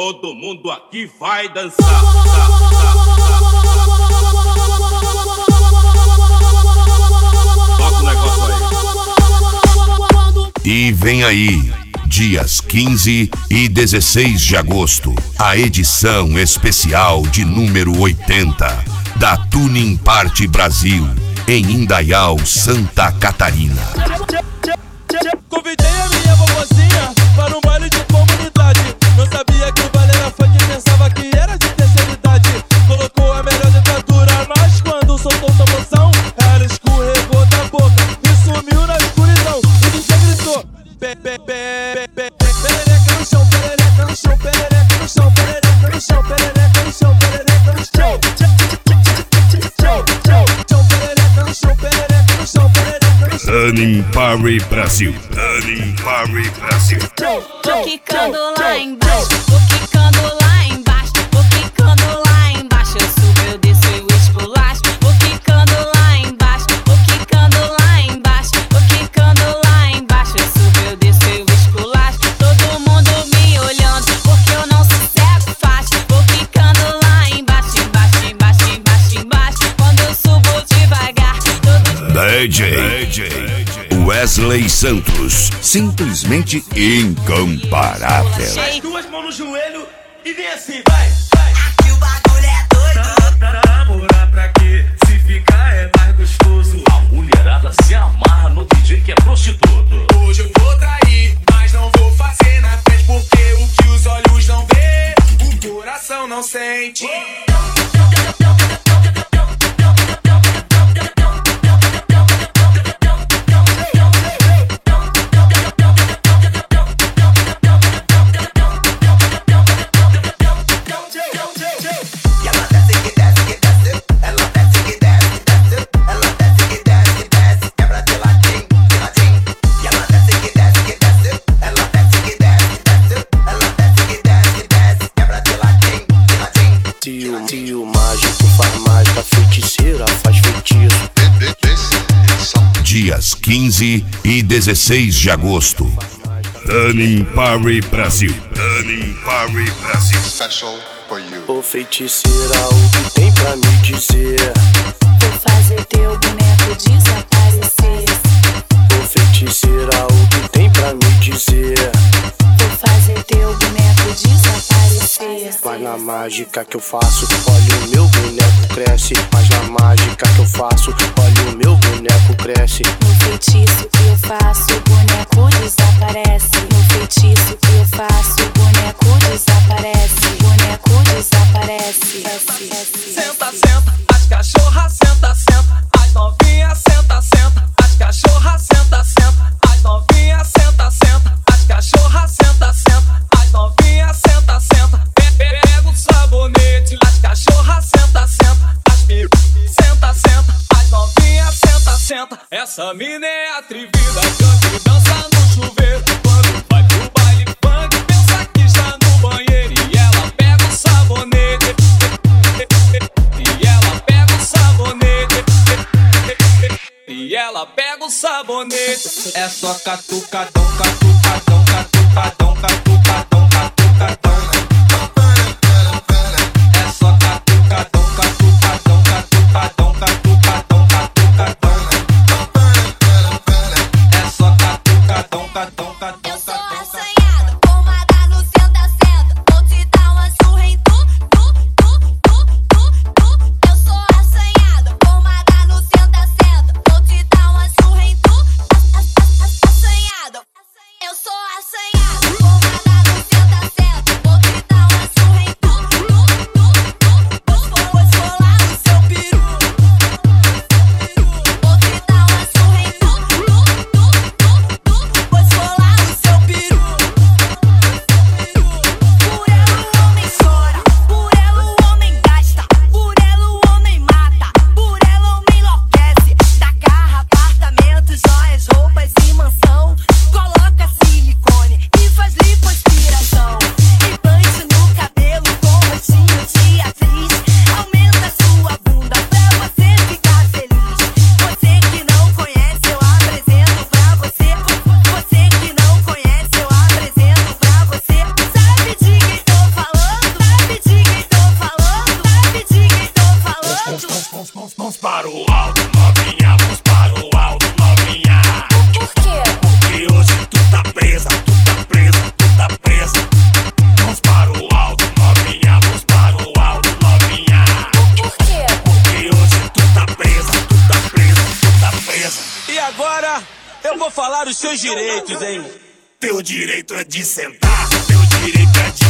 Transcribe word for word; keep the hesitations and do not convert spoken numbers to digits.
Todo mundo aqui vai dançar. Toca o negócio aí. E vem aí, dias quinze e dezesseis de agosto, a edição especial de número oitenta da Tuning Party Brasil, em Indaial, Santa Catarina. Convidei a minha vovozinha para um baile de comunidade. Não sabia que o baile era funk, pensava que era de terceira idade. Colocou a melhor dentadura, mas quando soltou o tamborzão, ela escorregou da boca e sumiu na escuridão. E D J gritou: Pe, pe, pe, pe, pe, perereca no chão, perereca no chão, perereca no chão, perereca no chão, perereca no chão, perereca no chão. Tuning Party Brasil, Tuning Party Brasil. Vou quicando lá embaixo, vou quicando lá embaixo, vou quicando lá embaixo. Eu subo, eu desço e o esculacho. Vou quicando lá embaixo, vou quicando lá embaixo, vou quicando lá embaixo. Eu subo, eu desço e o esculacho. Todo mundo me olhando, porque eu não sossego fácil. Vou quicando lá embaixo, embaixo, embaixo, embaixo, embaixo. Quando eu subo devagar, todo D J Wesley Santos, simplesmente incomparável. As duas mãos no joelho e vem assim, vai, vai. Aqui o bagulho é doido. Namorar pra quê? Se ficar é mais gostoso. A mulherada se amarra no D J que é prostituto. Hoje eu vou trair, mas não vou fazer na frente, porque o que os olhos não vê, o coração não sente. Tio mágico faz mágica, feiticeira faz feitiço. Dias quinze e dezesseis de agosto, Tuning Party Brasil, Tuning Party Brasil. Special for you. Ô feiticeira, o que tem pra me dizer? vou fazer teu boneco desaparecer. Ô feiticeira, o que tem pra me dizer? Vou fazer teu boneco desaparecer. Mas na mágica que eu faço, olha o meu boneco cresce. Mas na mágica que eu faço, olha o meu boneco cresce. No feitiço que eu faço, o boneco desaparece. No feitiço que eu faço, o boneco desaparece. O boneco desaparece. Senta, senta, as cachorras senta, senta. As novinhas senta, senta. As cachorras senta, senta. As novinhas senta, senta. As cachorras senta, senta. As novinhas senta, senta. Pega o sabonete. As cachorras senta, senta. As piru senta, senta. As novinhas senta, senta. Essa mina é atrevida, canta e dança no chuveiro. Quando vai pro baile funk, pensa que está no banheiro. E ela pega o sabonete. E ela pega o sabonete. E ela pega o sabonete. É só catucadão, catucadão, catucadão, catucadão, catucadão. É só catucadão, catucadão, catucadão, catucadão, catucadão. É só catucadão, catão, catão, Eu sou catão. assanhada, formada no senta, senta. Vou te dar uma surra em tu, tu, tu, tu, tu, tu. Eu sou assanhada, formada no senta, senta. Vou te dar uma surra em tu, assanhada. dos seus direitos, hein? Teu direito é de sentar, teu direito é de